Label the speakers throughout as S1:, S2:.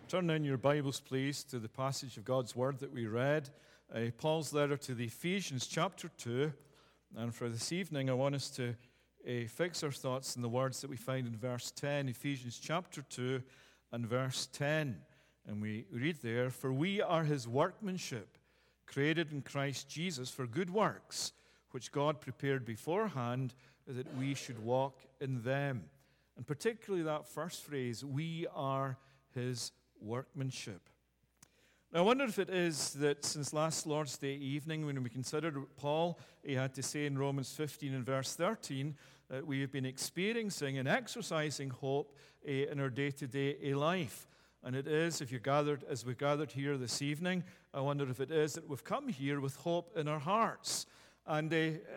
S1: Turn in your Bibles, please, to the passage of God's Word that we read, Paul's letter to the Ephesians, chapter 2. And for this evening, I want us to fix our thoughts on the words that we find in verse 10, Ephesians chapter 2 and verse 10. And we read there, "For we are his workmanship, created in Christ Jesus for good works, which God prepared beforehand that we should walk in them." And particularly that first phrase, "we are his workmanship." Now, I wonder if it is that since last Lord's Day evening, when we considered what Paul had to say in Romans 15 and verse 13, that we have been experiencing and exercising hope in our day-to-day life. And it is, if you gathered, as we gathered here this evening, I wonder if it is that we've come here with hope in our hearts. And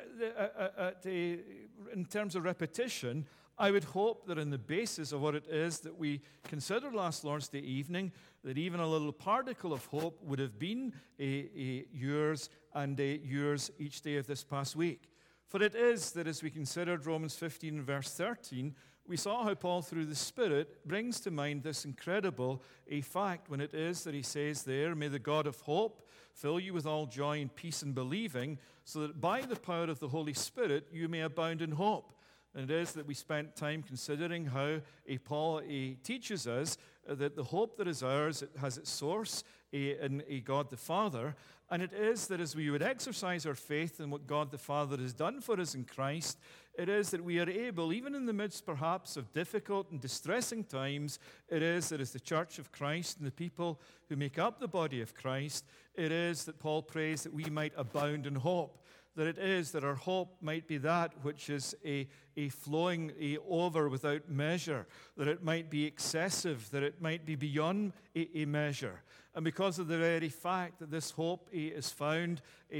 S1: in terms of repetition, I would hope that in the basis of what it is that we considered last Lord's Day evening, that even a little particle of hope would have been yours and yours each day of this past week. For it is that as we considered Romans 15 and verse 13, we saw how Paul, through the Spirit, brings to mind this incredible fact when it is that he says there, "May the God of hope fill you with all joy and peace in believing, so that by the power of the Holy Spirit you may abound in hope." And it is that we spent time considering how Paul teaches us that the hope that is ours, it has its source in God the Father. And it is that as we would exercise our faith in what God the Father has done for us in Christ, it is that we are able, even in the midst perhaps of difficult and distressing times, it is that as the church of Christ and the people who make up the body of Christ, it is that Paul prays that we might abound in hope. That it is that our hope might be that which is a flowing over without measure, that it might be excessive, that it might be beyond a measure. And because of the very fact that this hope is found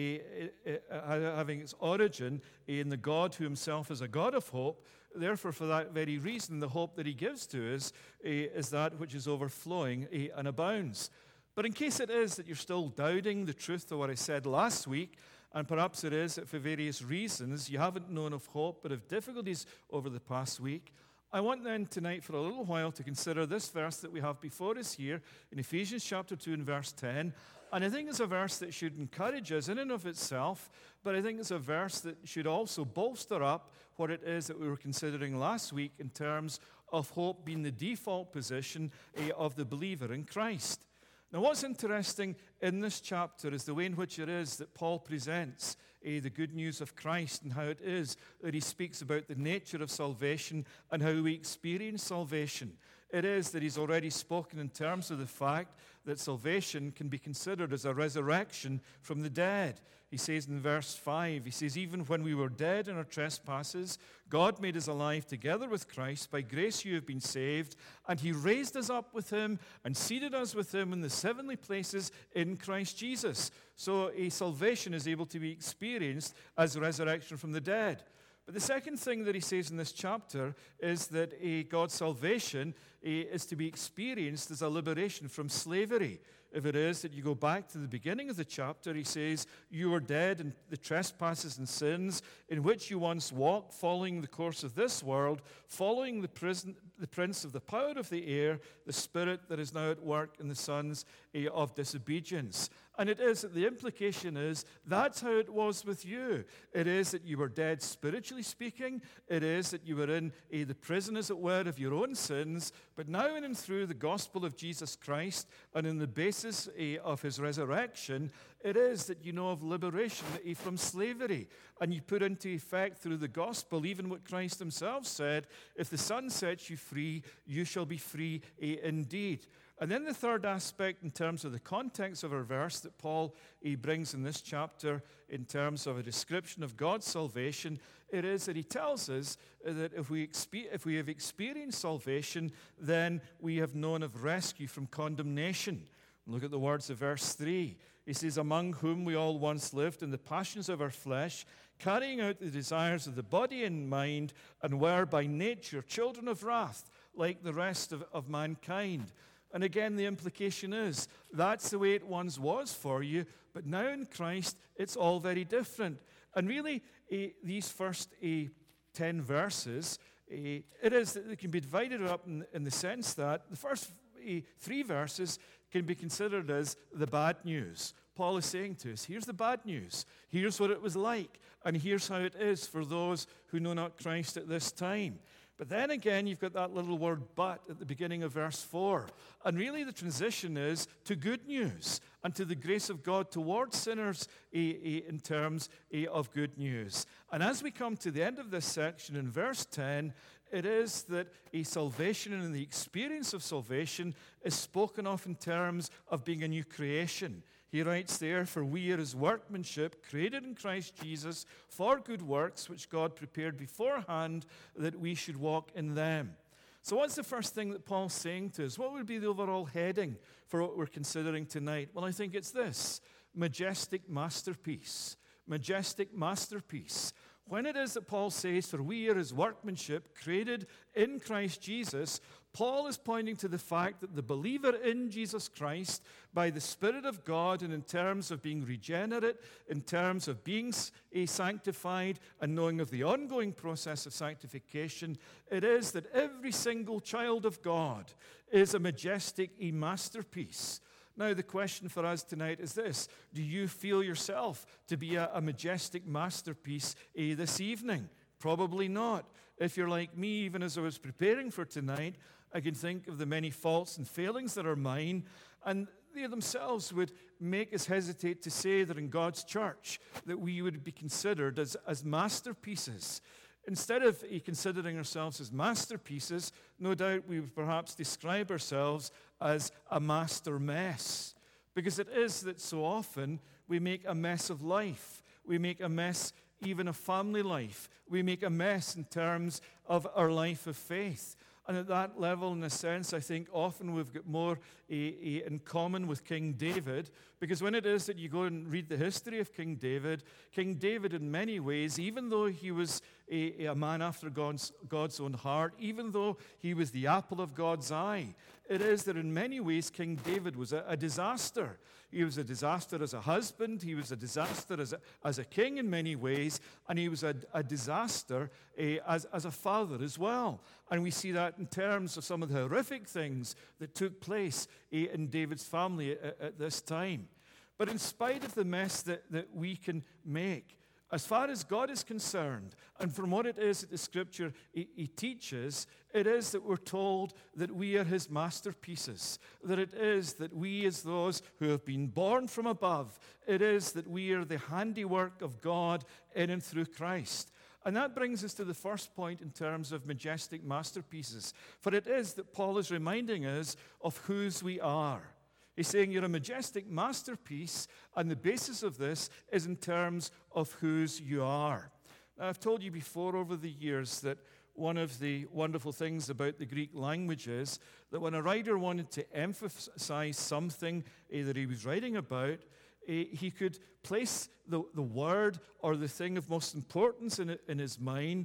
S1: having its origin in the God who himself is a God of hope, therefore for that very reason the hope that he gives to us is that which is overflowing and abounds. But in case it is that you're still doubting the truth of what I said last week, and perhaps it is that for various reasons you haven't known of hope but have difficulties over the past week, I want then tonight for a little while to consider this verse that we have before us here in Ephesians chapter 2 and verse 10. And I think it's a verse that should encourage us in and of itself, but I think it's a verse that should also bolster up what it is that we were considering last week in terms of hope being the default position of the believer in Christ. Now, what's interesting in this chapter is the way in which it is that Paul presents the good news of Christ and how it is that he speaks about the nature of salvation and how we experience salvation. It is that he's already spoken in terms of the fact that salvation can be considered as a resurrection from the dead. He says in verse 5, he says, "Even when we were dead in our trespasses, God made us alive together with Christ. By grace you have been saved, and he raised us up with him and seated us with him in the heavenly places in Christ Jesus." So a salvation is able to be experienced as resurrection from the dead. But the second thing that he says in this chapter is that God's salvation is to be experienced as a liberation from slavery. If it is that you go back to the beginning of the chapter, he says, "You were dead in the trespasses and sins in which you once walked, following the course of this world, following the prince of the power of the air, the spirit that is now at work in the sons of disobedience." And it is that the implication is that's how it was with you. It is that you were dead spiritually speaking. It is that you were in the prison, as it were, of your own sins. But now in and through the gospel of Jesus Christ and in the basis of his resurrection, it is that you know of liberation from slavery. And you put into effect through the gospel even what Christ himself said, "If the Son sets you free, you shall be free indeed." And then the third aspect in terms of the context of our verse that Paul brings in this chapter in terms of a description of God's salvation, it is that he tells us that if we have experienced salvation, then we have known of rescue from condemnation. Look at the words of verse 3. He says, "Among whom we all once lived in the passions of our flesh, carrying out the desires of the body and mind, and were by nature children of wrath, like the rest of mankind." And again, the implication is that's the way it once was for you, but now in Christ, it's all very different. And really, these first 10 verses, it is that they can be divided up in the sense that the first 3 verses can be considered as the bad news. Paul is saying to us, here's the bad news. Here's what it was like. And here's how it is for those who know not Christ at this time. But then again, you've got that little word but at the beginning of verse 4. And really the transition is to good news and to the grace of God towards sinners in terms of good news. And as we come to the end of this section in verse 10, it is that a salvation and the experience of salvation is spoken of in terms of being a new creation. He writes there, for we are his workmanship, created in Christ Jesus for good works, which God prepared beforehand that we should walk in them. So what's the first thing that Paul's saying to us? What would be the overall heading for what we're considering tonight? Well, I think it's this: majestic masterpiece. Majestic masterpiece. When it is that Paul says, for we are his workmanship, created in Christ Jesus, Paul is pointing to the fact that the believer in Jesus Christ, by the Spirit of God, and in terms of being regenerate, in terms of being sanctified, and knowing of the ongoing process of sanctification, it is that every single child of God is a majestic masterpiece. Now, the question for us tonight is this: do you feel yourself to be a majestic masterpiece this evening? Probably not. If you're like me, even as I was preparing for tonight, I can think of the many faults and failings that are mine, and they themselves would make us hesitate to say that in God's church that we would be considered as masterpieces. Instead of considering ourselves as masterpieces, no doubt we would perhaps describe ourselves as a master mess. Because it is that so often we make a mess of life. We make a mess even of family life. We make a mess in terms of our life of faith. And at that level, in a sense, I think often we've got more in common with King David, because when it is that you go and read the history of King David in many ways, even though he was a man after God's own heart, even though he was the apple of God's eye, it is that in many ways King David was a disaster. He was a disaster as a husband. He was a disaster as a king in many ways. And he was a disaster as a father as well. And we see that in terms of some of the horrific things that took place in David's family at this time. But in spite of the mess that we can make, as far as God is concerned, and from what it is that the Scripture he teaches, it is that we're told that we are his masterpieces, that it is that we as those who have been born from above, it is that we are the handiwork of God in and through Christ. And that brings us to the first point in terms of majestic masterpieces, for it is that Paul is reminding us of whose we are. He's saying you're a majestic masterpiece, and the basis of this is in terms of whose you are. Now, I've told you before over the years that one of the wonderful things about the Greek language is that when a writer wanted to emphasize something that he was writing about, he could place the word or the thing of most importance in his mind.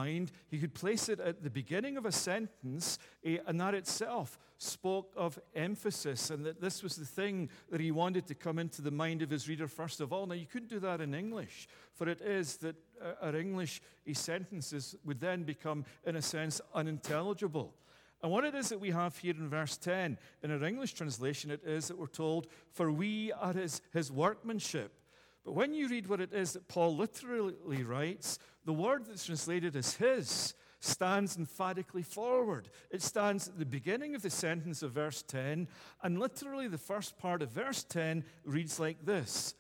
S1: He could place it at the beginning of a sentence, and that itself spoke of emphasis, and that this was the thing that he wanted to come into the mind of his reader first of all. Now, you couldn't do that in English, for it is that our English sentences would then become, in a sense, unintelligible. And what it is that we have here in verse 10, in our English translation, it is that we're told, for we are his workmanship. But when you read what it is that Paul literally writes, the word that's translated as his stands emphatically forward. It stands at the beginning of the sentence of verse 10, and literally the first part of verse 10 reads like this: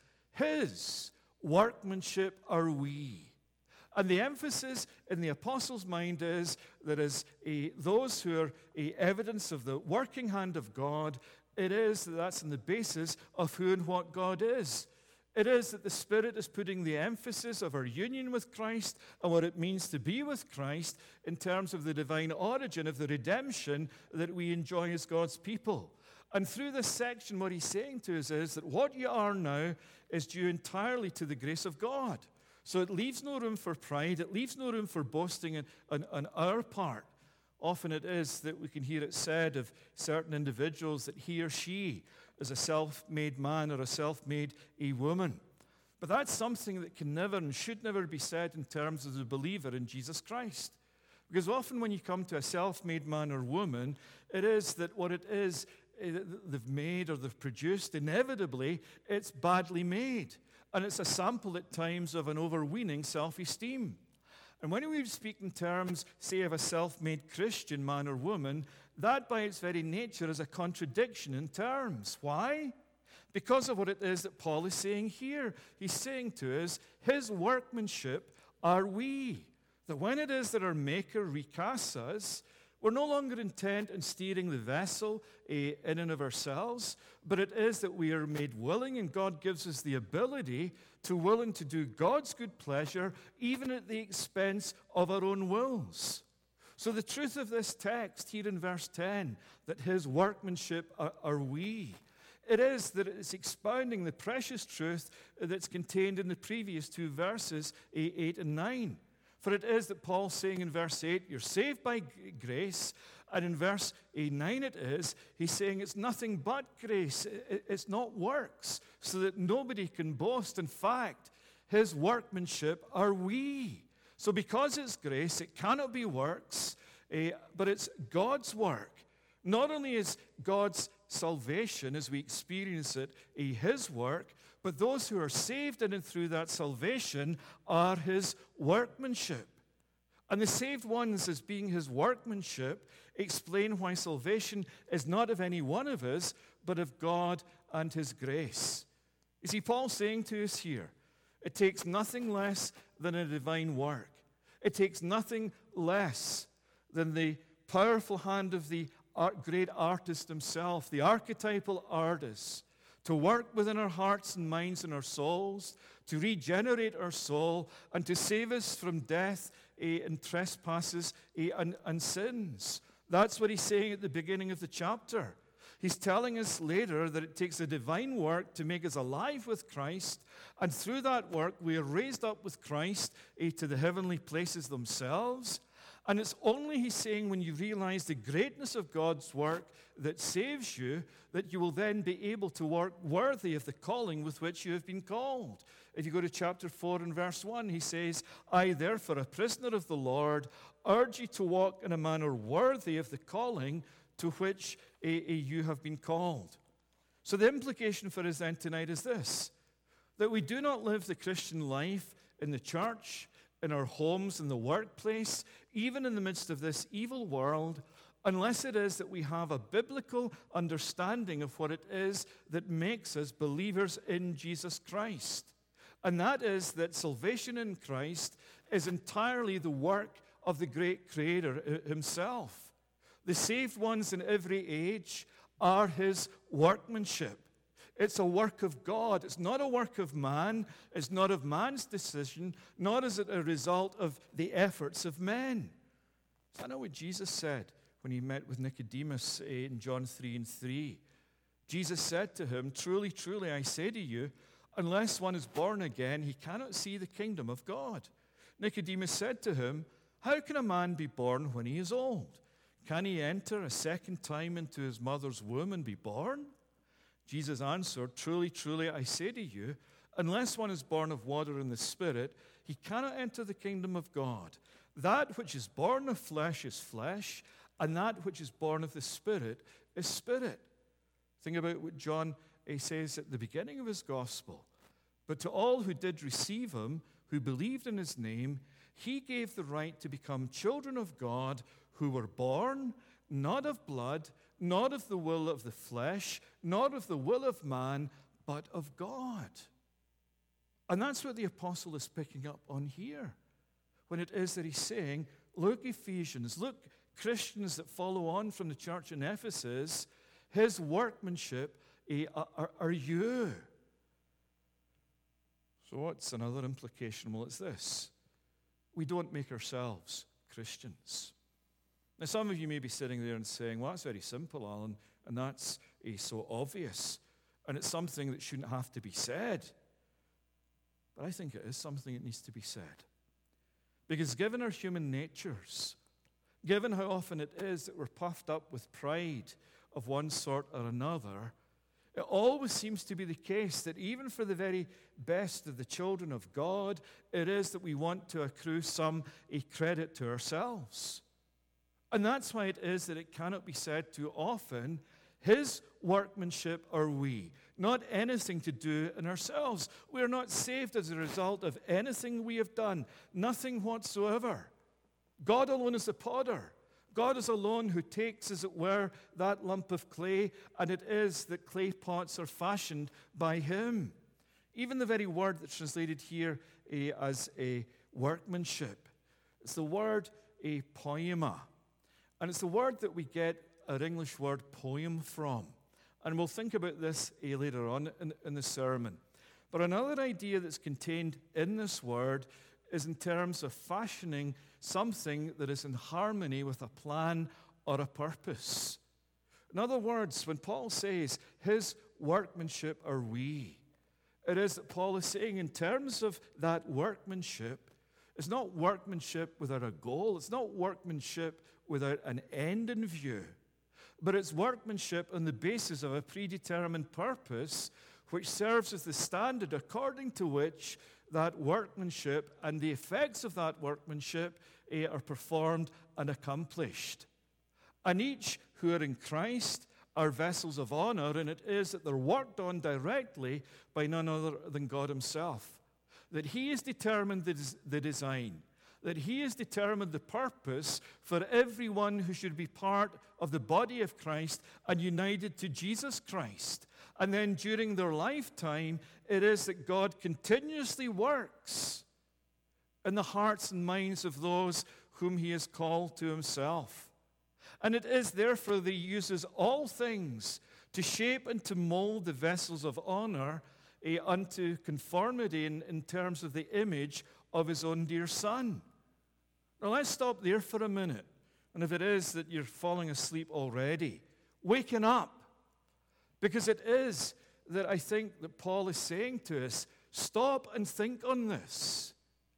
S1: his workmanship are we. And the emphasis in the apostle's mind is that as those who are evidence of the working hand of God, it is that that's on the basis of who and what God is. It is that the Spirit is putting the emphasis of our union with Christ and what it means to be with Christ in terms of the divine origin of the redemption that we enjoy as God's people. And through this section, what he's saying to us is that what you are now is due entirely to the grace of God. So it leaves no room for pride. It leaves no room for boasting on our part. Often it is that we can hear it said of certain individuals that he or she is a self-made man or a self-made woman. But that's something that can never and should never be said in terms of the believer in Jesus Christ. Because often when you come to a self-made man or woman, it is that what it is they've made or they've produced, inevitably, it's badly made. And it's a sample at times of an overweening self-esteem. And when we speak in terms, say, of a self-made Christian man or woman, that by its very nature is a contradiction in terms. Why? Because of what it is that Paul is saying here. He's saying to us, his workmanship are we. That when it is that our Maker recasts us, we're no longer intent on steering the vessel in and of ourselves, but it is that we are made willing, and God gives us the ability to willing to do God's good pleasure, even at the expense of our own wills. So the truth of this text here in verse 10, that his workmanship are we, it is that it's expounding the precious truth that's contained in the previous two verses, 8 and 9. For it is that Paul's saying in verse 8, you're saved by grace. And in verse 9 it is, he's saying it's nothing but grace. It's not works, so that nobody can boast. In fact, his workmanship are we. So because it's grace, it cannot be works, but it's God's work. Not only is God's salvation, as we experience it, his work, but those who are saved in and through that salvation are his workmanship. And the saved ones, as being his workmanship, explain why salvation is not of any one of us, but of God and his grace. You see, Paul's saying to us here, it takes nothing less than a divine work. It takes nothing less than the powerful hand of the great artist himself, the archetypal artist, to work within our hearts and minds and our souls, to regenerate our soul, and to save us from death and trespasses and sins. That's what he's saying at the beginning of the chapter. He's telling us later that it takes a divine work to make us alive with Christ, and through that work we are raised up with Christ to the heavenly places themselves. And it's only, he's saying, when you realize the greatness of God's work that saves you, that you will then be able to work worthy of the calling with which you have been called. If you go to chapter 4 and verse 1, he says, I, therefore, a prisoner of the Lord, urge you to walk in a manner worthy of the calling to which you have been called. So the implication for us then tonight is this, that we do not live the Christian life in the church, in our homes, in the workplace, even in the midst of this evil world, unless it is that we have a biblical understanding of what it is that makes us believers in Jesus Christ. And that is that salvation in Christ is entirely the work of the great Creator himself. The saved ones in every age are his workmanship. It's a work of God. It's not a work of man. It's not of man's decision, nor is it a result of the efforts of men. I know what Jesus said when he met with Nicodemus in John 3 and 3. Jesus said to him, truly, truly, I say to you, unless one is born again, he cannot see the kingdom of God. Nicodemus said to him, how can a man be born when he is old? Can he enter a second time into his mother's womb and be born? Jesus answered, truly, truly, I say to you, unless one is born of water and the Spirit, he cannot enter the kingdom of God. That which is born of flesh is flesh, and that which is born of the Spirit is spirit. Think about what John says at the beginning of his gospel. But to all who did receive him, who believed in his name, he gave the right to become children of God, who were born not of blood, not of the will of the flesh, not of the will of man, but of God. And that's what the apostle is picking up on here, when it is that he's saying, look, Ephesians, look, Christians that follow on from the church in Ephesus, his workmanship are you. So what's another implication? Well, it's this. We don't make ourselves Christians. Now, some of you may be sitting there and saying, well, that's very simple, Alan, and that's so obvious, and it's something that shouldn't have to be said. But I think it is something that needs to be said. Because given our human natures, given how often it is that we're puffed up with pride of one sort or another, it always seems to be the case that even for the very best of the children of God, it is that we want to accrue some credit to ourselves. And that's why it is that it cannot be said too often, his workmanship are we, not anything to do in ourselves. We are not saved as a result of anything we have done, nothing whatsoever. God alone is the potter. God is alone who takes, as it were, that lump of clay, and it is that clay pots are fashioned by him. Even the very word that's translated here as a workmanship, it's the word a poema. And it's the word that we get our English word poem from. And we'll think about this later on in the sermon. But another idea that's contained in this word is in terms of fashioning something that is in harmony with a plan or a purpose. In other words, when Paul says, his workmanship are we, it is that Paul is saying in terms of that workmanship, it's not workmanship without a goal. It's not workmanship without an end in view. But it's workmanship on the basis of a predetermined purpose, which serves as the standard according to which that workmanship and the effects of that workmanship are performed and accomplished. And each who are in Christ are vessels of honor, and it is that they're worked on directly by none other than God himself. That he has determined the design, that he has determined the purpose for everyone who should be part of the body of Christ and united to Jesus Christ. And then during their lifetime, it is that God continuously works in the hearts and minds of those whom he has called to himself. And it is therefore that he uses all things to shape and to mold the vessels of honor unto conformity in terms of the image of his own dear Son. Now let's stop there for a minute. And if it is that you're falling asleep already, waking up. Because it is that I think that Paul is saying to us, stop and think on this.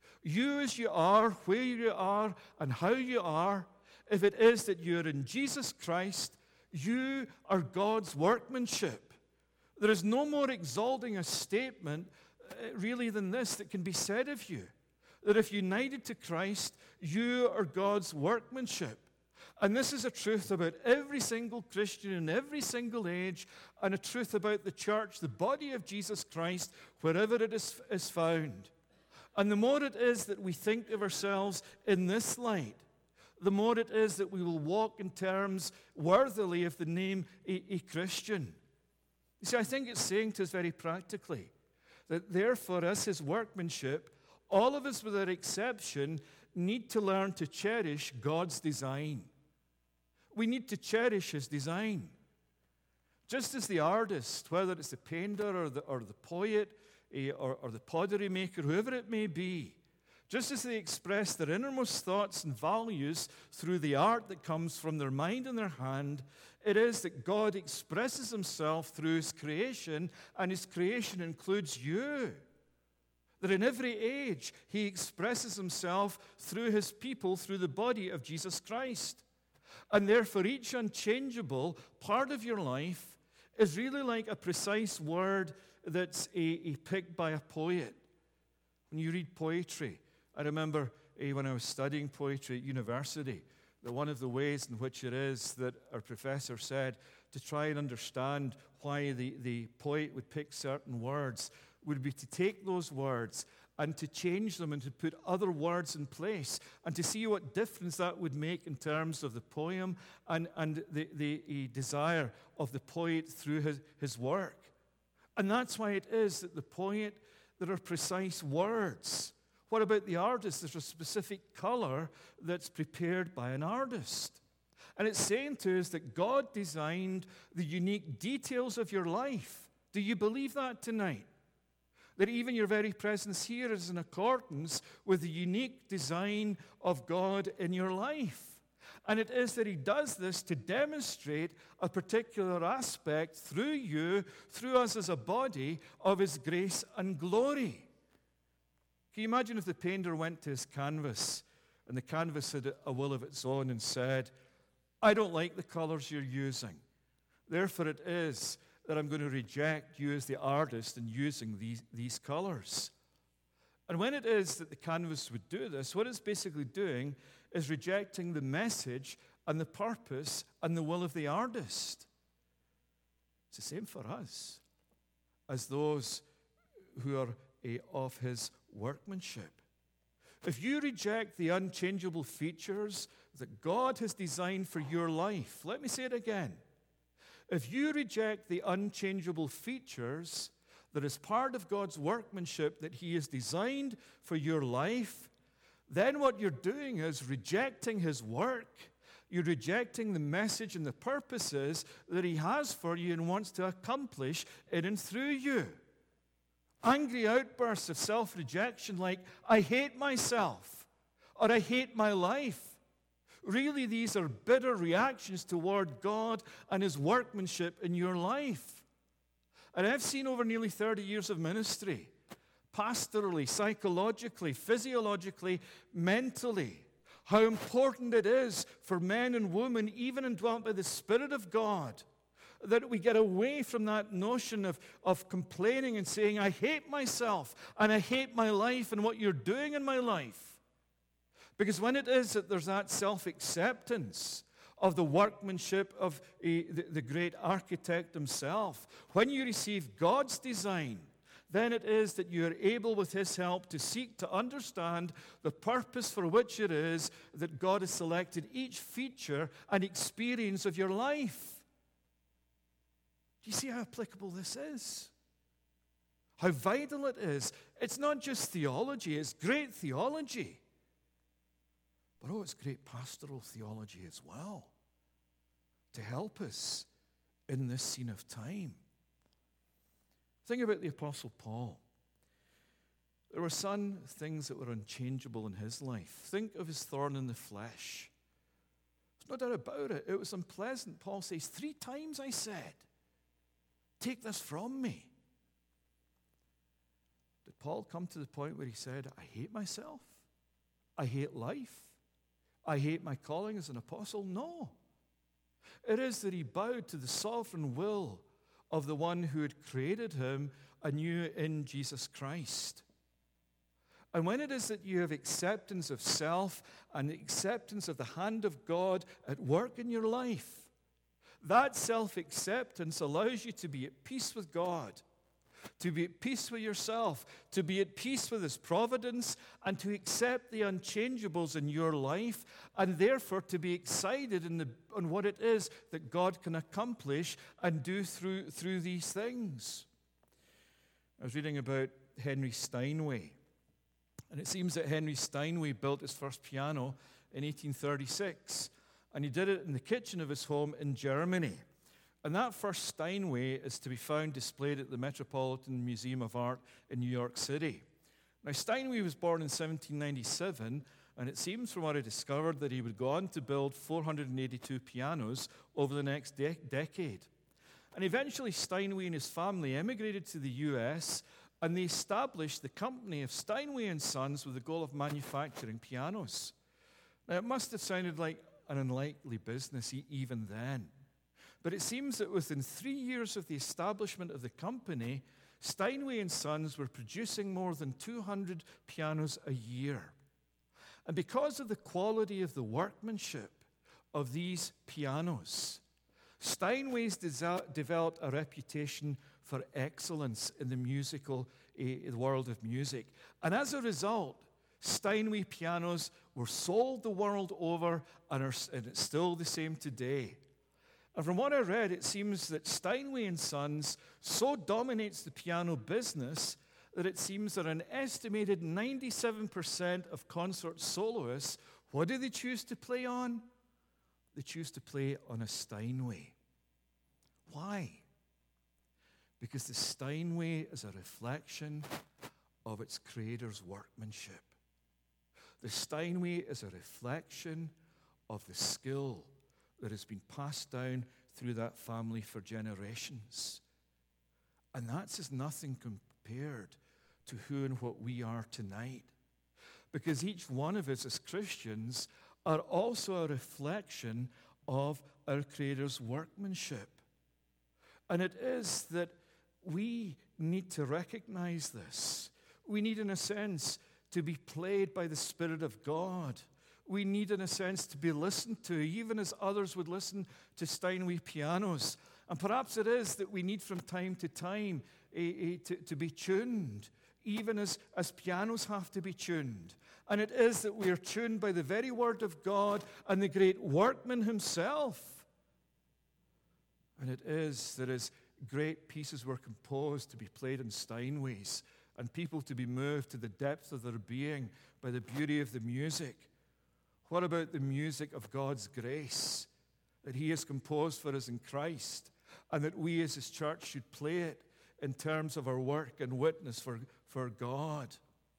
S1: You as you are, where you are, and how you are, if it is that you're in Jesus Christ, you are God's workmanship. There is no more exalting a statement really than this that can be said of you. That if united to Christ, you are God's workmanship. And this is a truth about every single Christian in every single age, and a truth about the church, the body of Jesus Christ, wherever it is found. And the more it is that we think of ourselves in this light, the more it is that we will walk in terms worthily of the name a Christian. You see, I think it's saying to us very practically that therefore, as his workmanship, all of us without exception need to learn to cherish God's design. We need to cherish his design. Just as the artist, whether it's the painter or the poet or the pottery maker, whoever it may be, just as they express their innermost thoughts and values through the art that comes from their mind and their hand, it is that God expresses himself through his creation, and his creation includes you. That in every age, he expresses himself through his people, through the body of Jesus Christ. And therefore, each unchangeable part of your life is really like a precise word that's picked by a poet. When you read poetry, I remember when I was studying poetry at university, that one of the ways in which it is that our professor said to try and understand why the poet would pick certain words would be to take those words and to change them and to put other words in place and to see what difference that would make in terms of the poem and the desire of the poet through his work. And that's why it is that the poet, there are precise words. What about the artist? There's a specific color that's prepared by an artist. And it's saying to us that God designed the unique details of your life. Do you believe that tonight? That even your very presence here is in accordance with the unique design of God in your life. And it is that he does this to demonstrate a particular aspect through you, through us as a body, of his grace and glory. Can you imagine if the painter went to his canvas and the canvas had a will of its own and said, I don't like the colors you're using. Therefore it is that I'm going to reject you as the artist in using these colors. And when it is that the canvas would do this, what it's basically doing is rejecting the message and the purpose and the will of the artist. It's the same for us as those who are of his workmanship. If you reject the unchangeable features that God has designed for your life, let me say it again. If you reject the unchangeable features that is part of God's workmanship that he has designed for your life, then what you're doing is rejecting his work. You're rejecting the message and the purposes that he has for you and wants to accomplish in and through you. Angry outbursts of self-rejection like, I hate myself, or I hate my life. Really, these are bitter reactions toward God and his workmanship in your life. And I've seen over nearly 30 years of ministry, pastorally, psychologically, physiologically, mentally, how important it is for men and women, even indwelt by the Spirit of God, that we get away from that notion of complaining and saying, I hate myself and I hate my life and what you're doing in my life. Because when it is that there's that self-acceptance of the workmanship of the great architect himself, when you receive God's design, then it is that you are able with his help to seek to understand the purpose for which it is that God has selected each feature and experience of your life. Do you see how applicable this is? How vital it is. It's not just theology, it's great theology. But it's great pastoral theology as well to help us in this scene of time. Think about the Apostle Paul. There were some things that were unchangeable in his life. Think of his thorn in the flesh. There's no doubt about it. It was unpleasant. Paul says, 3 times I said, take this from me. Did Paul come to the point where he said, I hate myself? I hate life? I hate my calling as an apostle? No. It is that he bowed to the sovereign will of the one who had created him anew in Jesus Christ. And when it is that you have acceptance of self and acceptance of the hand of God at work in your life, that self-acceptance allows you to be at peace with God, to be at peace with yourself, to be at peace with his providence, and to accept the unchangeables in your life, and therefore to be excited on what it is that God can accomplish and do through these things. I was reading about Henry Steinway, and it seems that Henry Steinway built his first piano in 1836, and he did it in the kitchen of his home in Germany. And that first Steinway is to be found displayed at the Metropolitan Museum of Art in New York City. Now, Steinway was born in 1797, and it seems from what I discovered that he would go on to build 482 pianos over the next decade. And eventually, Steinway and his family emigrated to the U.S., and they established the company of Steinway & Sons with the goal of manufacturing pianos. Now, it must have sounded like an unlikely business even then. But it seems that within 3 years of the establishment of the company, Steinway & Sons were producing more than 200 pianos a year. And because of the quality of the workmanship of these pianos, Steinway's developed a reputation for excellence in the musical the world of music. And as a result, Steinway pianos were sold the world over, and it's still the same today. And from what I read, it seems that Steinway & Sons so dominates the piano business that it seems that an estimated 97% of concert soloists, what do they choose to play on? They choose to play on a Steinway. Why? Because the Steinway is a reflection of its creator's workmanship. The Steinway is a reflection of the skill that has been passed down through that family for generations. And that's as nothing compared to who and what we are tonight. Because each one of us as Christians are also a reflection of our Creator's workmanship. And it is that we need to recognize this. We need, in a sense, to be played by the Spirit of God. We need, in a sense, to be listened to, even as others would listen to Steinway pianos. And perhaps it is that we need from time to time to be tuned, even as pianos have to be tuned. And it is that we are tuned by the very Word of God and the great workman himself. And it is that as great pieces were composed to be played in Steinways, and people to be moved to the depth of their being by the beauty of the music. What about the music of God's grace that He has composed for us in Christ, and that we as His church should play it in terms of our work and witness for God?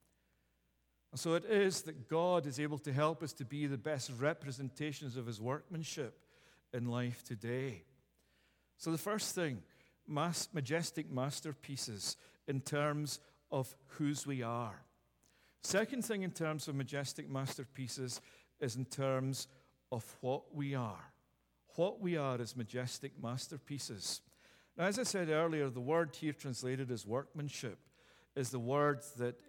S1: And so it is that God is able to help us to be the best representations of His workmanship in life today. So the first thing, majestic masterpieces in terms of whose we are. Second thing in terms of majestic masterpieces is in terms of what we are. What we are as majestic masterpieces. Now, as I said earlier, the word here translated as workmanship is the word that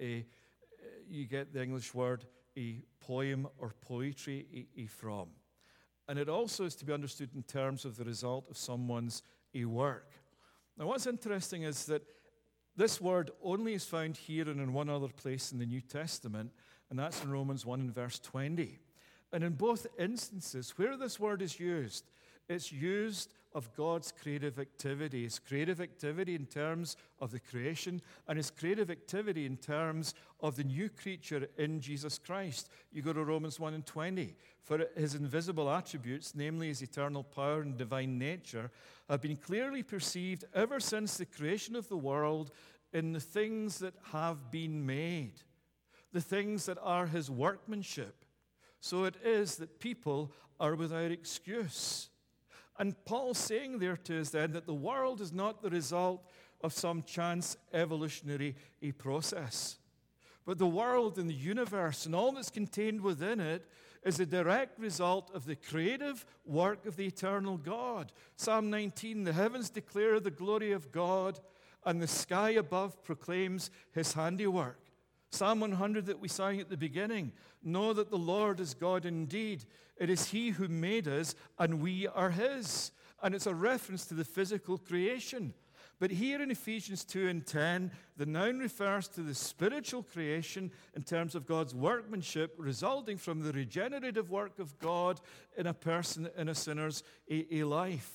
S1: you get the English word a poem or poetry from. And it also is to be understood in terms of the result of someone's work. Now, what's interesting is that this word only is found here and in one other place in the New Testament, and that's in Romans 1 and verse 20. And in both instances, where this word is used, it's used of God's creative activity. His creative activity in terms of the creation, and His creative activity in terms of the new creature in Jesus Christ. You go to Romans 1 and 20. For His invisible attributes, namely His eternal power and divine nature, have been clearly perceived ever since the creation of the world in the things that have been made, the things that are His workmanship. So it is that people are without excuse. And Paul's saying there to us then that the world is not the result of some chance evolutionary process, but the world and the universe and all that's contained within it is a direct result of the creative work of the eternal God. Psalm 19, the heavens declare the glory of God, and the sky above proclaims His handiwork. Psalm 100 that we sang at the beginning, know that the Lord is God indeed. It is He who made us, and we are His. And it's a reference to the physical creation. But here in Ephesians 2 and 10, the noun refers to the spiritual creation in terms of God's workmanship resulting from the regenerative work of God in a person, in a sinner's life.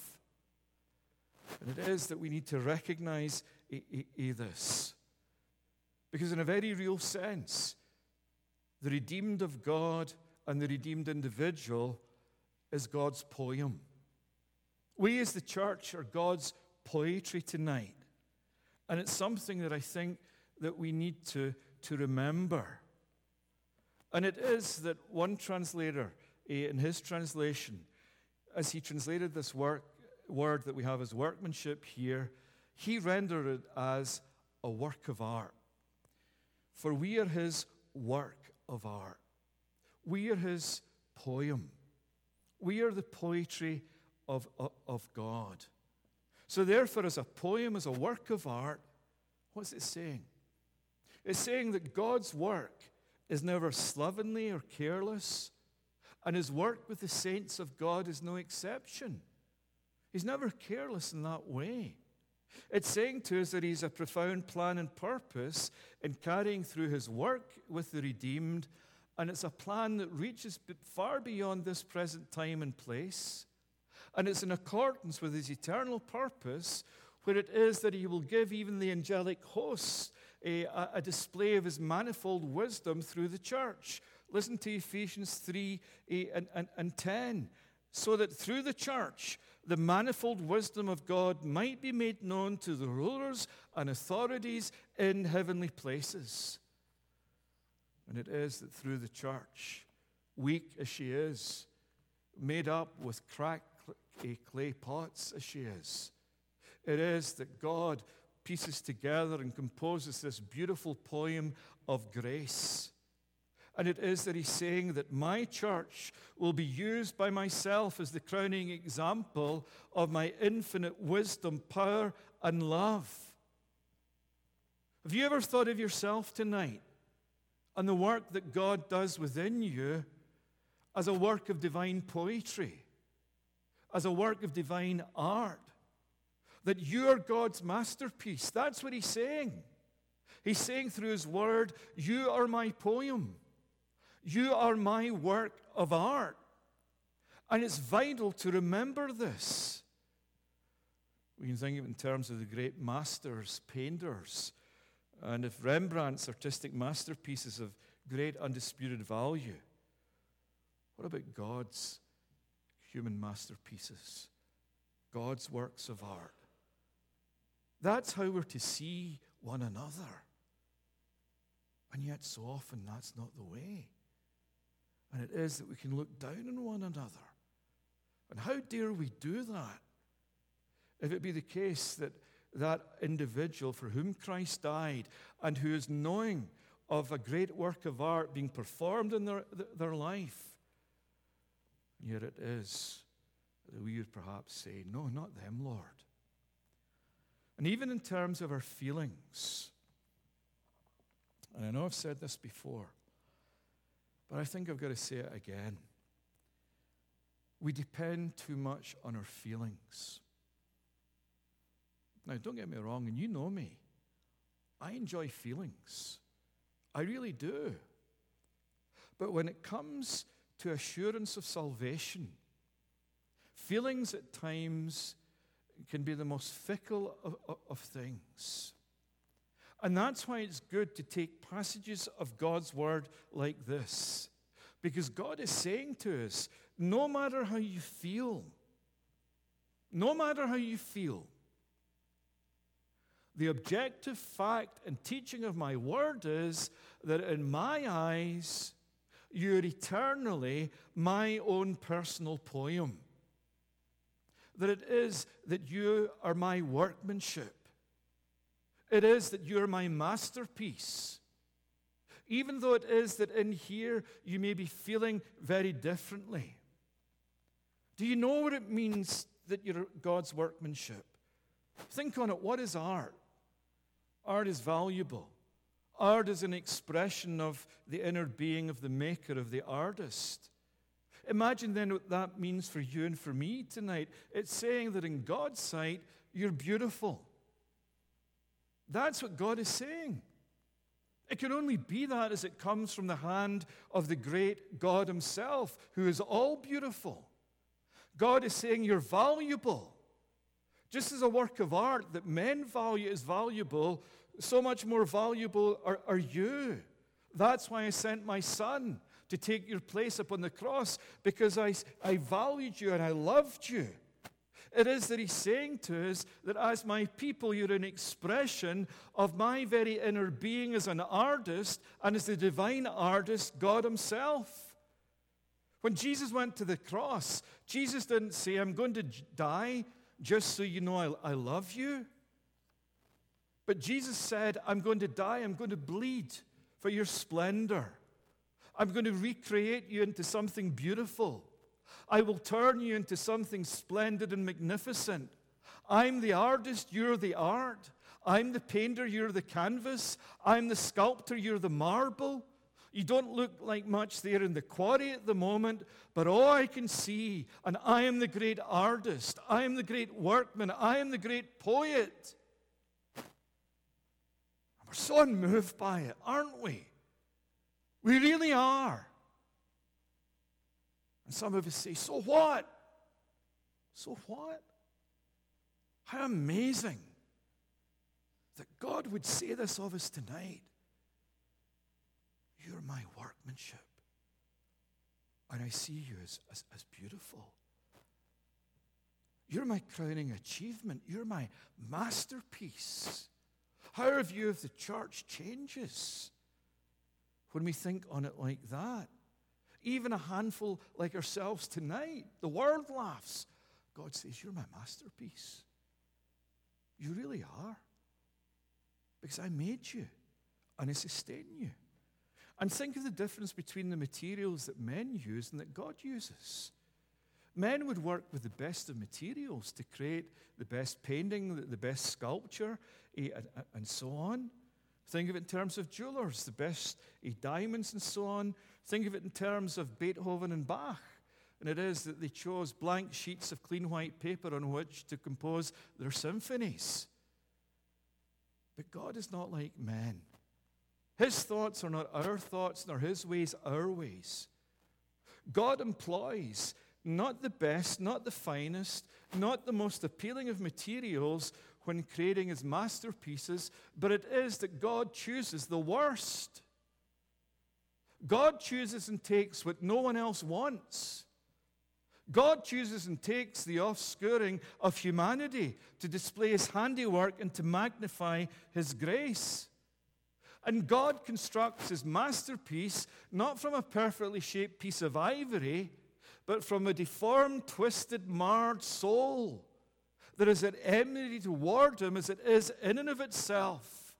S1: And it is that we need to recognize this. Because in a very real sense, the redeemed of God and the redeemed individual is God's poem. We as the church are God's poetry tonight. And it's something that I think that we need to remember. And it is that one translator, in his translation, as he translated this word that we have as workmanship here, he rendered it as a work of art. For we are His work of art. We are His poem. We are the poetry of God. So therefore, as a poem, as a work of art, what's it saying? It's saying that God's work is never slovenly or careless, and His work with the saints of God is no exception. He's never careless in that way. It's saying to us that He's a profound plan and purpose in carrying through His work with the redeemed, and it's a plan that reaches far beyond this present time and place, and it's in accordance with His eternal purpose, where it is that He will give even the angelic hosts a display of His manifold wisdom through the church. Listen to Ephesians 3 and 10. So that through the church, the manifold wisdom of God might be made known to the rulers and authorities in heavenly places. And it is that through the church, weak as she is, made up with cracked clay pots as she is, it is that God pieces together and composes this beautiful poem of grace. And it is that He's saying that my church will be used by myself as the crowning example of my infinite wisdom, power, and love. Have you ever thought of yourself tonight and the work that God does within you as a work of divine poetry, as a work of divine art, that you're God's masterpiece. That's what he's saying. He's saying through his word, you are my poem. You are my work of art. And it's vital to remember this. We can think of it in terms of the great masters, painters. And if Rembrandt's artistic masterpieces of great undisputed value, what about God's human masterpieces? God's works of art. That's how we're to see one another. And yet so often that's not the way. And it is that we can look down on one another. And how dare we do that? If it be the case that that individual for whom Christ died and who is knowing of a great work of art being performed in their life, yet it is that we would perhaps say, no, not them, Lord. And even in terms of our feelings, and I know I've said this before, but I think I've got to say it again. We depend too much on our feelings. Now, don't get me wrong, and you know me. I enjoy feelings. I really do. But when it comes to assurance of salvation, feelings at times can be the most fickle of things. And that's why it's good to take passages of God's word like this. Because God is saying to us, no matter how you feel, the objective fact and teaching of my word is that in my eyes, you're eternally my own personal poem. That it is that you are my workmanship. It is that you're my masterpiece. Even though it is that in here you may be feeling very differently. Do you know what it means that you're God's workmanship? Think on it. What is art? Art is valuable. Art is an expression of the inner being of the maker, of the artist. Imagine then what that means for you and for me tonight. It's saying that in God's sight, you're beautiful. That's what God is saying. It can only be that as it comes from the hand of the great God himself, who is all beautiful. God is saying you're valuable. Just as a work of art that men value as valuable, so much more valuable are you. That's why I sent my son to take your place upon the cross, because I valued you and I loved you. It is that he's saying to us that as my people, you're an expression of my very inner being as an artist and as the divine artist, God himself. When Jesus went to the cross, Jesus didn't say, I'm going to die just so you know I love you. But Jesus said, I'm going to die, I'm going to bleed for your splendor. I'm going to recreate you into something beautiful. I will turn you into something splendid and magnificent. I'm the artist, you're the art. I'm the painter, you're the canvas. I'm the sculptor, you're the marble. You don't look like much there in the quarry at the moment, but all I can see, and I am the great artist, I am the great workman, I am the great poet. And we're so unmoved by it, aren't we? We really are. And some of us say, so what? So what? How amazing that God would say this of us tonight. You're my workmanship. And I see you as beautiful. You're my crowning achievement. You're my masterpiece. How our view of the church changes when we think on it like that. Even a handful like ourselves tonight, the world laughs. God says, you're my masterpiece. You really are. Because I made you and I sustain you. And think of the difference between the materials that men use and that God uses. Men would work with the best of materials to create the best painting, the best sculpture, and so on. Think of it in terms of jewelers, the best diamonds and so on, Think of it in terms of Beethoven and Bach. And it is that they chose blank sheets of clean white paper on which to compose their symphonies. But God is not like men. His thoughts are not our thoughts, nor his ways our ways. God employs not the best, not the finest, not the most appealing of materials when creating his masterpieces, but it is that God chooses the worst. God chooses and takes what no one else wants. God chooses and takes the offscouring of humanity to display his handiwork and to magnify his grace. And God constructs his masterpiece not from a perfectly shaped piece of ivory, but from a deformed, twisted, marred soul that is at enmity toward him as it is in and of itself.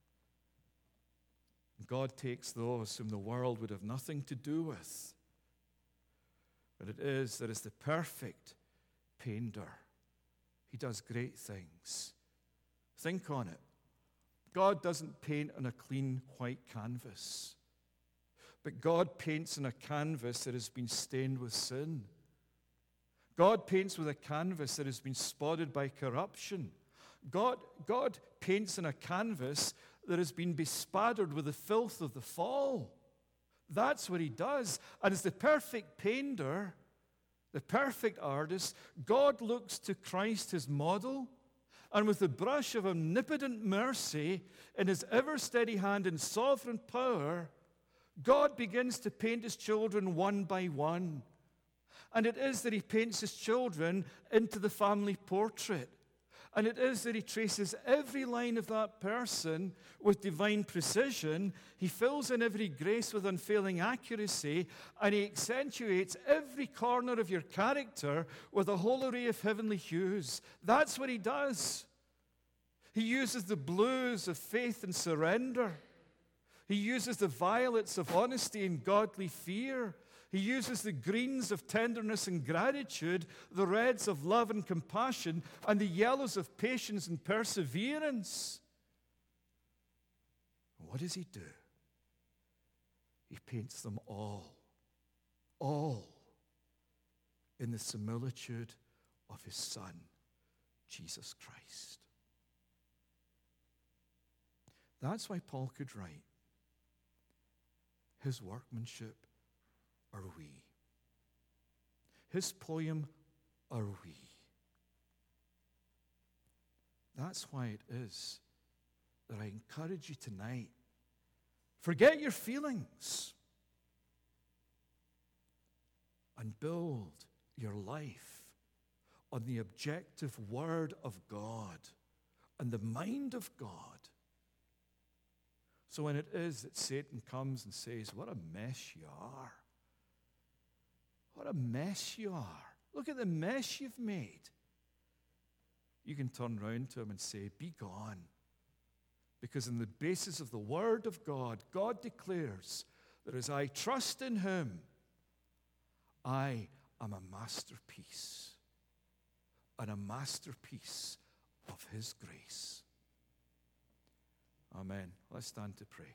S1: God takes those whom the world would have nothing to do with. But it is that as the perfect painter, he does great things. Think on it. God doesn't paint on a clean white canvas, but God paints on a canvas that has been stained with sin. God paints with a canvas that has been spotted by corruption. God paints on a canvas that has been bespattered with the filth of the fall. That's what he does. And as the perfect painter, the perfect artist, God looks to Christ, his model, and with the brush of omnipotent mercy in his ever-steady hand and sovereign power, God begins to paint his children one by one. And it is that he paints his children into the family portrait. And it is that he traces every line of that person with divine precision. He fills in every grace with unfailing accuracy, and he accentuates every corner of your character with a whole array of heavenly hues. That's what he does. He uses the blues of faith and surrender. He uses the violets of honesty and godly fear. He uses the greens of tenderness and gratitude, the reds of love and compassion, and the yellows of patience and perseverance. What does he do? He paints them all in the similitude of his Son, Jesus Christ. That's why Paul could write, his workmanship are we. His poem are we. That's why it is that I encourage you tonight, forget your feelings and build your life on the objective word of God and the mind of God. So when it is that Satan comes and says, what a mess you are. What a mess you are. Look at the mess you've made. You can turn around to him and say, be gone. Because in the basis of the Word of God, God declares that as I trust in him, I am a masterpiece. And a masterpiece of his grace. Amen. Let's stand to pray.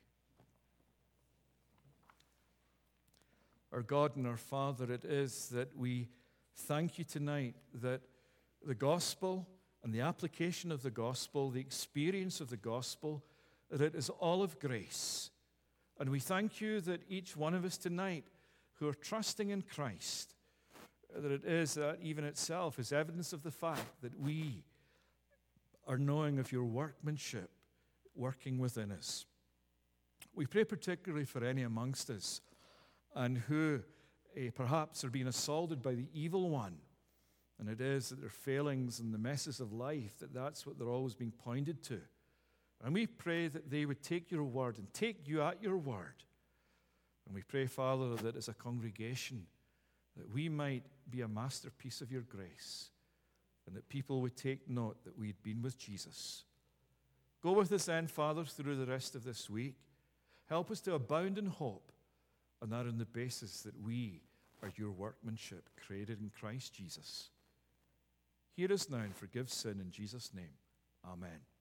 S1: Our God and our Father, it is that we thank you tonight that the gospel and the application of the gospel, the experience of the gospel, that it is all of grace. And we thank you that each one of us tonight who are trusting in Christ, that it is that even itself is evidence of the fact that we are knowing of your workmanship working within us. We pray particularly for any amongst us and who perhaps are being assaulted by the evil one. And it is that their failings and the messes of life, that's what they're always being pointed to. And we pray that they would take your word and take you at your word. And we pray, Father, that as a congregation, that we might be a masterpiece of your grace and that people would take note that we'd been with Jesus. Go with us then, Father, through the rest of this week. Help us to abound in hope, and that on the basis that we are your workmanship created in Christ Jesus. Hear us now and forgive sin in Jesus' name. Amen.